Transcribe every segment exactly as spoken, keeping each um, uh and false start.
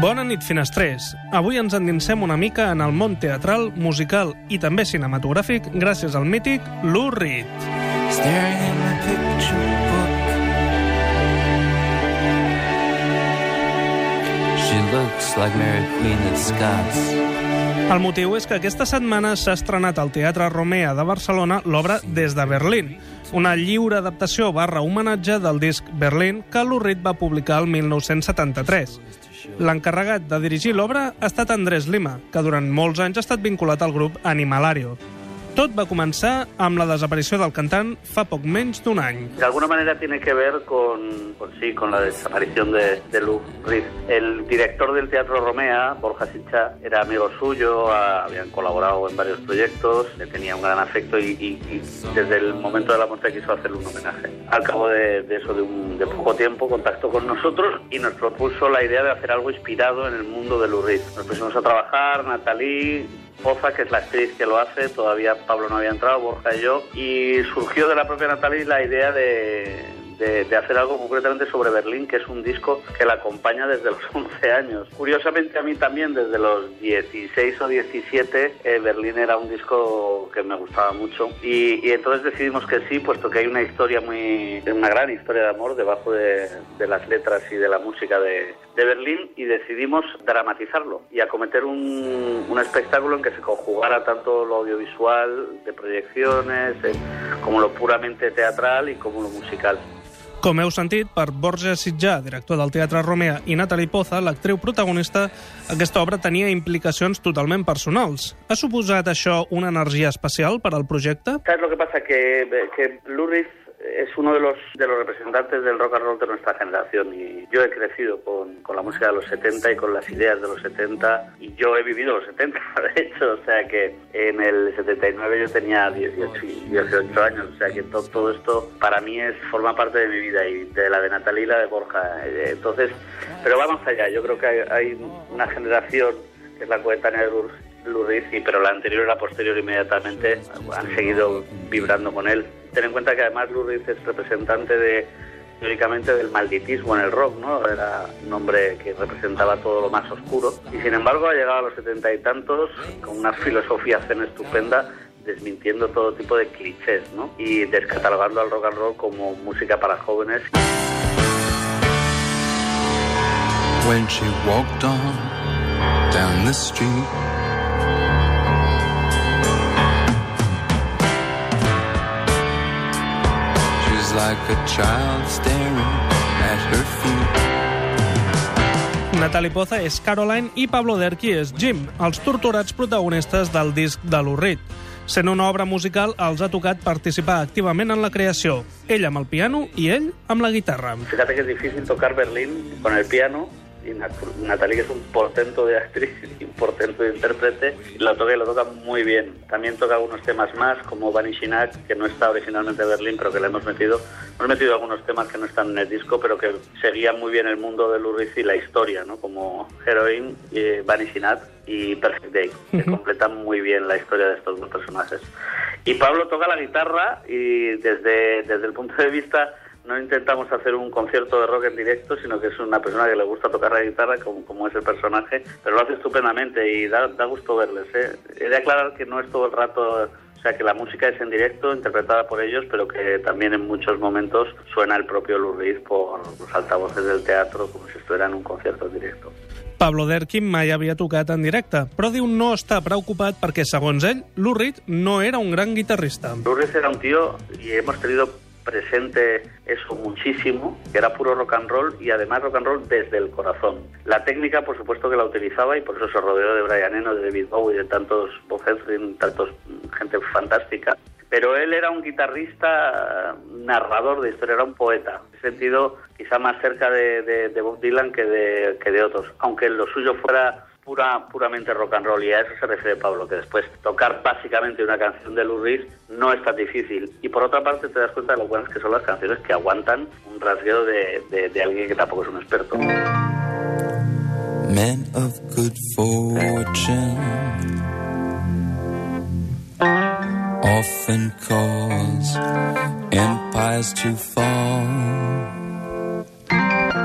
Bona nit, finestrers. Avui ens endinsem una mica en el món teatral, musical i també cinematogràfic gràcies al mític Lou Reed. Staring in the picture book, she looks like Mary Queen of Scots. El motiu és que aquesta setmana s'ha estrenat al Teatre Romea de Barcelona l'obra Des de Berlín, una lliure adaptació barra homenatge del disc Berlín que Lou Reed va publicar el mil nou-cents setanta-tres. L'encarregat de dirigir l'obra ha estat Andrés Lima, que durant molts anys ha estat vinculat al grup Animalario. Tot va començar amb la desaparició del cantant fa poc menys d'un any. De alguna manera tiene que ver con, con sí, con la desaparición de, de Lou Reed. El director del Teatro Romea, Borja Sitchá, era amigo suyo, a, habían colaborado en varios proyectos, le tenía un gran afecto y, y, y desde el momento de la muerte quiso hacerle un homenaje. Al cabo de, de eso, de, un, de poco tiempo, contactó con nosotros y nos propuso la idea de hacer algo inspirado en el mundo de Lou Reed. Nos pusimos a trabajar, Nathalie Poza, que es la actriz que lo hace, todavía Pablo no había entrado, Borja y yo, y surgió de la propia Nathalie la idea de, de, de hacer algo concretamente sobre Berlín, que es un disco que la acompaña desde los once años. Curiosamente a mí también desde los dieciséis o diecisiete eh, Berlín era un disco que me gustaba mucho y, y entonces decidimos que sí, puesto que hay una historia muy, una gran historia de amor debajo de, de las letras y de la música de, de Berlín, y decidimos dramatizarlo y acometer un, un espectáculo en que se conjugara tanto lo audiovisual de proyecciones eh, como lo puramente teatral y como lo musical. Com heu sentit, per Borja Sitchá, director del Teatre Romea, i Nathalie Poza, l'actriu protagonista, aquesta obra tenia implicacions totalment personals. Ha suposat això una energia especial per al projecte? ¿Sabes lo que pasa? Que, que Lou Reed es uno de los de los representantes del rock and roll de nuestra generación y yo he crecido con, con la música de los setenta y con las ideas de los setenta y yo he vivido los setenta, de hecho, o sea que en el setenta y nueve yo tenía dieciocho, dieciocho años, o sea que todo, todo esto para mí es forma parte de mi vida y de la de Nathalie y la de Borja, entonces, pero va más allá, yo creo que hay, hay una generación que es la coetánea de Lou Lou Reed, sí, pero la anterior y la posterior inmediatamente han seguido vibrando con él. Ten en cuenta que además Lou Reed es representante de, teóricamente, del malditismo en el rock, ¿no? Era un hombre que representaba todo lo más oscuro y sin embargo ha llegado a los setenta y tantos con una filosofía zen estupenda, desmintiendo todo tipo de clichés, ¿no? Y descatalogando al rock and roll como música para jóvenes. When she walked on down the street, like a child staring at her feet. Nathalie Poza és Caroline i Pablo Derqui és Jim, els torturats protagonistes del disc de Lou Reed. Sent una obra musical, els ha tocat participar activament en la creació, ell amb el piano i ell amb la guitarra. Fíjate que es difícil tocar Berlín con el piano, y Nathalie, que es un portento de actriz y un portento de intérprete, lo toca y lo toca muy bien. También toca algunos temas más, como Vanishinak, que no está originalmente en Berlín, pero que le hemos metido. Hemos metido algunos temas que no están en el disco, pero que seguían muy bien el mundo de Lou Reed y la historia, ¿no? Como Heroine, eh, Vanishinak y Perfect Day, que uh-huh. completan muy bien la historia de estos dos personajes. Y Pablo toca la guitarra y desde, desde el punto de vista... No intentamos hacer un concierto de rock en directo, sino que es una persona que le gusta tocar la guitarra, como, como es el personaje, pero lo hace estupendamente y da, da gusto verles, ¿eh? He de aclarar que no es todo el rato, o sea, que la música es en directo, interpretada por ellos, pero que también en muchos momentos suena el propio Lou Reed por los altavoces del teatro, como si estuviera en un concierto en directo. Pablo Derqui mai havia tocat en directe, però diu no està preocupat perquè, segons ell, Lou Reed no era un gran guitarrista. Lou Reed era un tío, y hemos tenido presente eso muchísimo, que era puro rock and roll y además rock and roll desde el corazón. La técnica, por supuesto, que la utilizaba y por eso se rodeó de Brian Eno, de David Bowie, de tantos Bob Ezrin, tantos gente fantástica. Pero él era un guitarrista narrador de historia, era un poeta. En ese sentido, quizá más cerca de, de, de Bob Dylan que de, que de otros, aunque lo suyo fuera pura, puramente rock and roll, y a eso se refiere Pablo, que después tocar básicamente una canción de Lou Reed no es tan difícil. Y por otra parte te das cuenta de lo buenas que son las canciones, que aguantan un rasgueo de, de, de alguien que tampoco es un experto. Men of good fortune often cause empires to fall.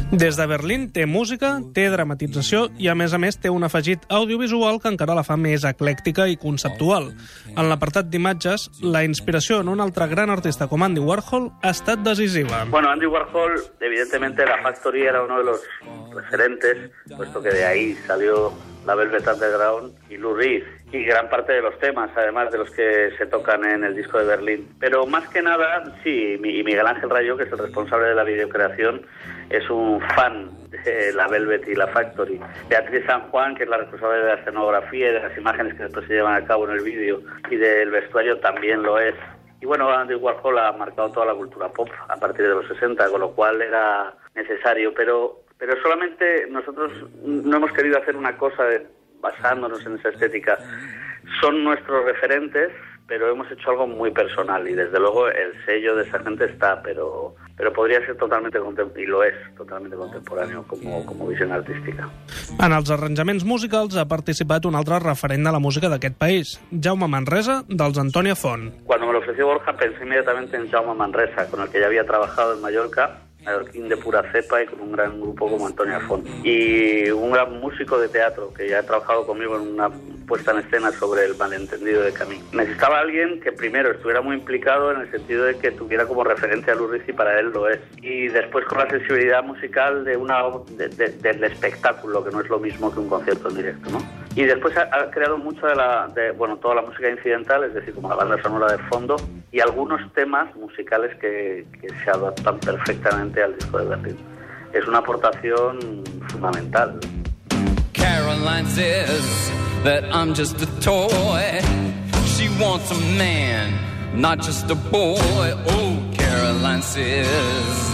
Des de Berlín té música, té dramatització i, a més a més, té un afegit audiovisual que encara la fa més eclèctica i conceptual. En l'apartat d'imatges, la inspiració en un altre gran artista com Andy Warhol ha estat decisiva. Bueno, Andy Warhol, evidentemente la Factory era uno de los referentes, puesto que de ahí salió la Velvet Underground y Lou Reed, y gran parte de los temas, además de los que se tocan en el disco de Berlín. Pero más que nada, sí, y Miguel Ángel Rayo, que es el responsable de la videocreación, es un fan de la Velvet y la Factory. Beatriz San Juan, que es la responsable de la escenografía y de las imágenes que después se llevan a cabo en el vídeo, y del vestuario también lo es. Y bueno, Andy Warhol ha marcado toda la cultura pop a partir de los sesenta, con lo cual era necesario, pero... Pero solamente nosotros no hemos querido hacer una cosa de, basándonos en esa estética. Son nuestros referentes, pero hemos hecho algo muy personal y desde luego el sello de esa gente está, pero, pero podría ser totalmente contemporáneo, y lo es, totalmente contemporáneo como, como visión artística. En els arranjaments musicals ha participat un altre referent de la música d'aquest país, Jaume Manresa, dels Antònia Font. Cuando me lo ofreció Borja pensé inmediatamente en Jaume Manresa, con el que ya había trabajado en Mallorca, mallorquín de pura cepa y con un gran grupo como Antònia Font. Y un gran músico de teatro que ya ha trabajado conmigo en una puesta en escena sobre el malentendido de Camille. Necesitaba alguien que primero estuviera muy implicado en el sentido de que tuviera como referencia a Lou Reed, y para él lo es. Y después con la sensibilidad musical de una de, de, del espectáculo, que no es lo mismo que un concierto en directo, ¿no? Y después ha, ha creado mucho de la, de, bueno, toda la música incidental, es decir, como la banda sonora de fondo, y algunos temas musicales que, que se adaptan perfectamente al disco de Berlín. Es una aportación fundamental. Caroline says that I'm just a toy. She wants a man, not just a boy. Oh, Caroline says.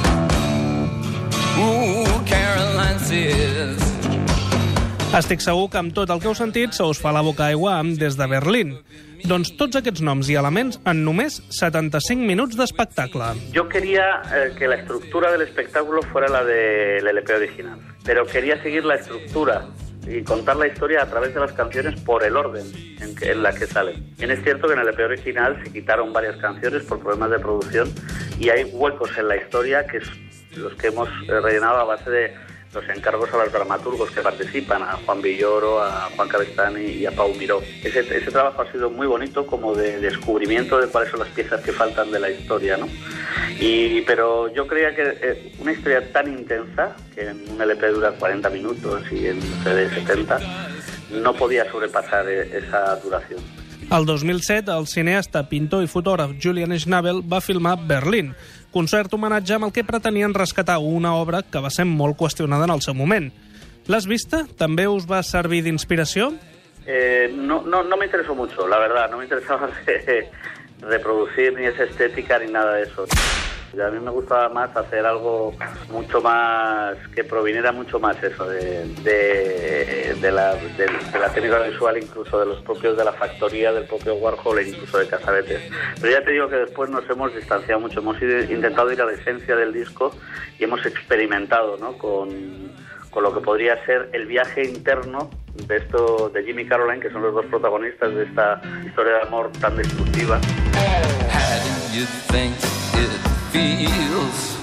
Ooh, Caroline says. Estic segur que amb tot el que heu sentit se us fa la boca aigua amb Des de Berlín. Doncs tots aquests noms i elements en només setanta-cinc minuts d'espectacle. Yo quería eh, que la estructura del espectáculo fuera la del L P original, pero quería seguir la estructura y contar la historia a través de las canciones por el orden en, que, en la que salen. Bien, es cierto que en el L P original se quitaron varias canciones por problemas de producción y hay huecos en la historia que es los que hemos eh, rellenado a base de los encargos a los dramaturgos que participan, a Juan Villoro, a Juan Cabestany y a Pau Miró. Ese, ese trabajo ha sido muy bonito, como de descubrimiento de cuáles son las piezas que faltan de la historia, ¿no? Y, pero yo creía que eh, una historia tan intensa, que en un L P dura cuarenta minutos y en un C D setenta, no podía sobrepasar esa duración. El dos mil set, el cineasta, pintor i fotògraf Julian Schnabel va filmar Berlín, concert homenatge amb el que pretenien rescatar una obra que va ser molt qüestionada en el seu moment. L'has vista? També us va servir d'inspiració? Eh, no, no, no me interesó mucho, la verdad. No me interesaba re, reproducir ni esa estética ni nada de eso. A mí me gustaba más hacer algo mucho más, que proviniera mucho más eso de, de, de, la, de, de la técnica visual, incluso de los propios de la factoría, del propio Warhol e incluso de Casabetes. Pero ya te digo que después nos hemos distanciado mucho, hemos ido, intentado ir a la esencia del disco y hemos experimentado, ¿no?, con, con lo que podría ser el viaje interno de esto de Jimmy y Caroline, que son los dos protagonistas de esta historia de amor tan destructiva. How do you think it feels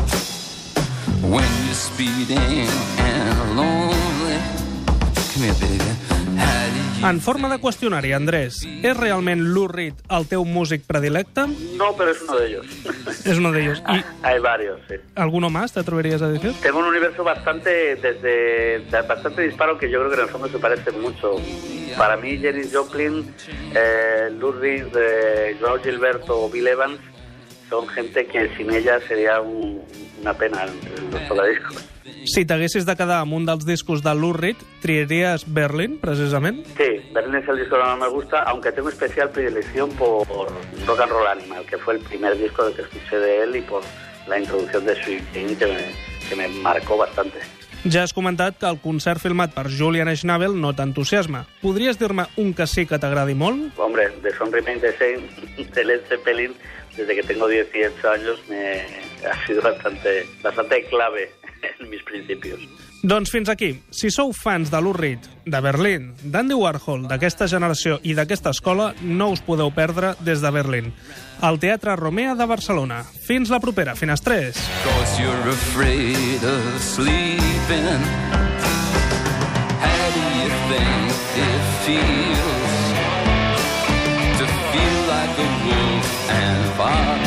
when you're speeding and lonely? Come here, baby. How do you... En forma de qüestionari, Andrés, és realment Lou Reed el teu músic predilecte? No, pero es uno de ellos. Es uno de ellos. ¿Y hay varios, sí. alguno más te atreverías a decir? Tengo un universo bastante desde bastante disparo, que yo creo que en el fondo se parecen mucho. Para mí, Janis Joplin, eh, Lou Reed, eh, Joao Gilberto o Bill Evans son gente que sin ella sería un, una pena en los tocadiscos. Si t'haguessis de quedar amb un dels discos de Lou Reed, triaries Berlín, precisament? Sí, Berlín es el disco que más me gusta, aunque tengo especial predilección por Rock and Roll Animal, que fue el primer disco que escuché de él, y por la introducción de Sweet Teen, que me, que me marcó bastante. Ja has comentat que el concert filmat per Julian Schnabel no t'entusiasma. Podries dir-me un que sí que t'agradi molt? Hombre, de Son Remain the Same, de Led Zeppelin, desde que tengo dieciocho años me ha sido bastante, bastante clave en mis principios. Doncs fins aquí. Si sou fans de Lou Reed, de Berlín, d'Andy Warhol, d'aquesta generació i d'aquesta escola, no us podeu perdre Des de Berlín, al Teatre Romea de Barcelona. Fins la propera, finestrers! Cause you're afraid of sleeping. How do you think it feels to feel like a wolf and fire?